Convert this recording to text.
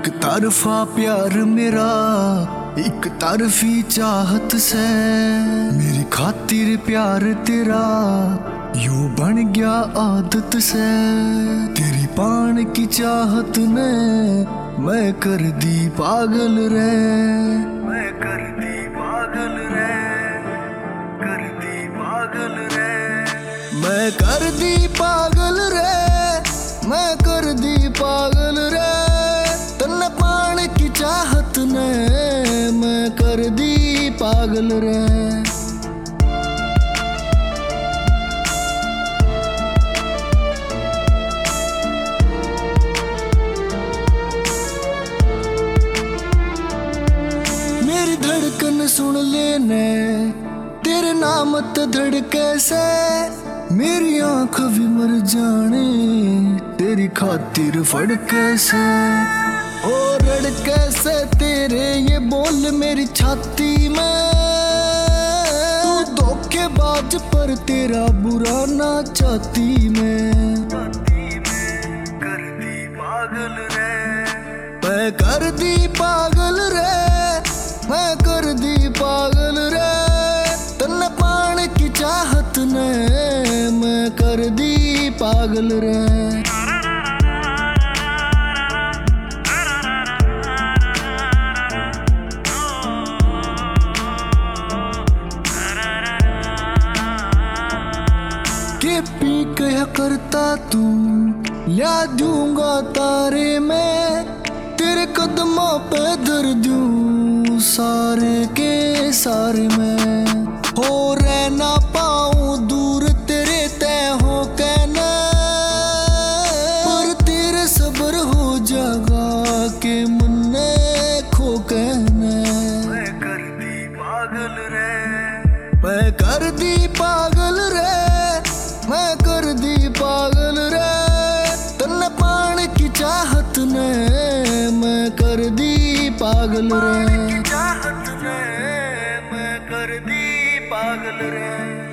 एक तरफा प्यार मेरा एक तरफी चाहत से, मेरी खातिर प्यार तेरा यूं बन गया आदत से। तेरी पान की चाहत ने मैं कर दी पागल रे, मैं कर दी पागल रे, कर दी पागल रे, मैं कर दी पागल रे, मैं कर दी पागल रे। तन्ने पान की चाहत ने मैं कर दी पागल रे। मेरी धड़कन सुन लेने तेरे नाम ते धड़के से, मेरी आँख भी मर जाने तेरी खातिर फड़के से। और रड़के से तेरे ये बोल मेरी छाती में, तू धोखेबाज पर तेरा बुरा ना चाहती मैं। कर दी पागल रे, मैं कर दी पागल रे, मैं कर दी पागल रे। तन्ने पान की चाहत ने मैं कर दी पागल रे। के पी कह करता तू ला दूंगा तारे में, तेरे कदमों पे धर दूं सारे के सारे में। हो रह ना पाऊं दूर तेरे तय हो कहना, पर तेरे सब्र हो जागा के मुन्ने खो कहना। मैं कर दी पागल रे, मैं कर दी पागल रे, मैं कर दी पागल रे। तन्ने पान की चाहत ने मैं कर दी पागल रे, चाहत ने मैं कर दी पागल रे।